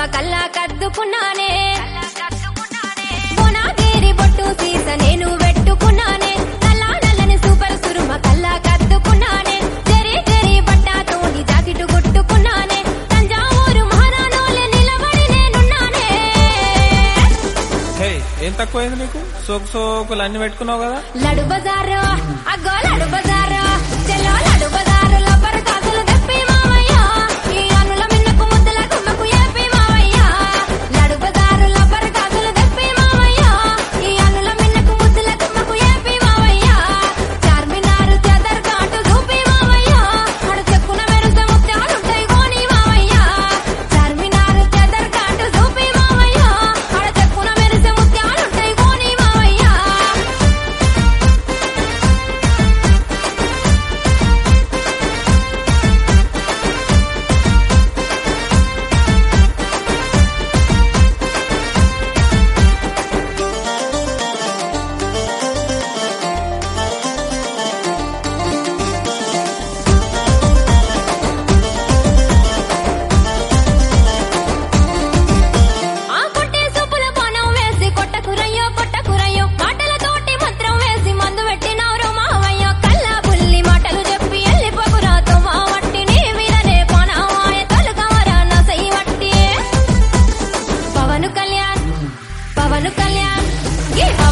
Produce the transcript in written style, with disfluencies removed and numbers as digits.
కల్లా కద్దుకున్నానే బోనాగిరి బొట్టు సీస నేను పెట్టుకున్నానే నల్లా నల్లని సూపర్ సురుమ కల్లా కద్దుకున్నానే జరి జరి బట్టాతోని జాకెట్ గుట్టుకున్నానే తంజావూరు మహారాణోలే నిలబడి నేనున్నానే. ఏం తక్కువైంది నీకు? సోకు సోకులు అన్ని పెట్టుకున్నావు కదా. లడు బజారు అగ్గో లడు బజారు చెల్లో లడు బజారు లబ్బరు కాసులు తెప్పి మావయ్య ఈ అనుల మిన్నకు ముద్దల గుమ్మకు ఏపి మావయ్య లడు బజారు లబ్బరు కాసులు తెప్పి మావయ్య ఈ అనుల మిన్నకు ముద్దల గుమ్మకు ఏపి మావయ్య చార్మినారు చెదర్ కాటు చూపి మావయ్య అడ చెక్కున మెరుసే ముత్యాలుంటాయి గోని మావయ్య చార్మినారు చెదర్ కాటు చూపి మావయ్య అడ చెక్కున మెరుసే ముత్యాలుంటాయి గోని మావయ్య. ఆ కొట్టే సూపుల బాణం వేసి కొట్టకురయ్యో కొట్టకురయ్యో మాటలతోటి మంత్రం వేసి మందు పెట్టినవరు మావయ్య కల్లా బుల్లి మాటలు చెప్పి ఎల్లిపోకురాతో మా వట్టి నీ వీరనే పోనావాయ తొలగవరా నా సై వట్టి పవన్ కళ్యాణ్ ఈ